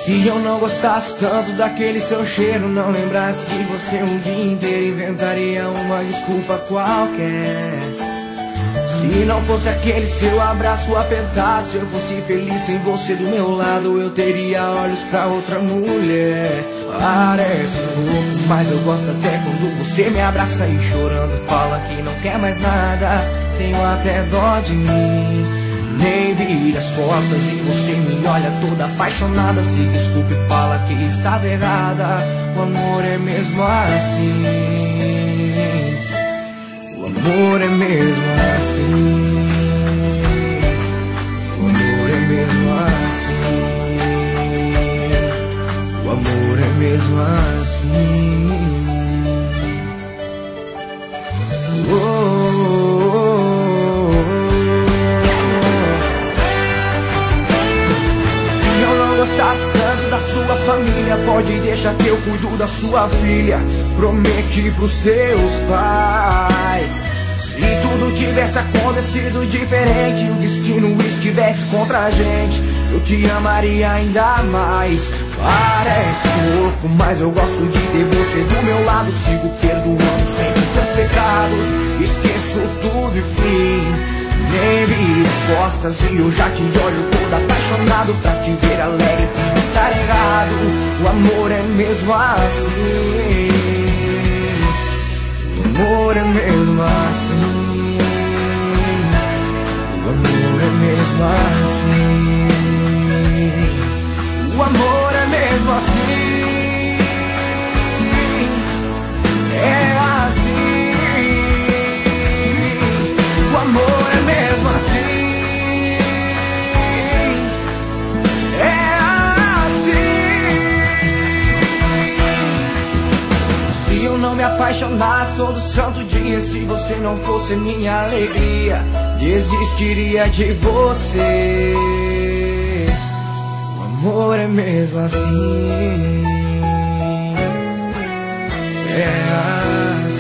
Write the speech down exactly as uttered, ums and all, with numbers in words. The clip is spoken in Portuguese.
Se eu não gostasse tanto daquele seu cheiro, não lembrasse de você um dia inteiro, inventaria uma desculpa qualquer. Se não fosse aquele seu abraço apertado, se eu fosse feliz sem você do meu lado, eu teria olhos pra outra mulher. Parece louco, mas eu gosto até quando você me abraça e chorando fala que não quer mais nada. Tenho até dó de mim. Nem vira as costas e você me olha toda apaixonada. Se desculpe e fala que estava errada. O amor é mesmo assim. O amor é mesmo assim. O amor é mesmo assim. O amor é mesmo assim. Oh, oh, oh, oh. Se eu não gostasse tanto da sua família, pode deixar que eu cuido da sua filha. Prometi pros seus pais. Se tudo tivesse acontecido diferente, o destino estivesse contra a gente, eu te amaria ainda mais. Parece louco, mas eu gosto de ter você do meu lado. Sigo perdoando sempre seus pecados, esqueço tudo e fim. Nem viro as costas e eu já te olho todo apaixonado, pra te ver alegre por estar errado. O amor é mesmo assim. O amor é mesmo assim. O amor é mesmo assim. O amor é mesmo assim. É assim. O amor é mesmo assim. É assim. Se eu não me apaixonasse todo santo dia, se você não fosse minha alegria, desistiria de você. O amor é mesmo assim. É assim.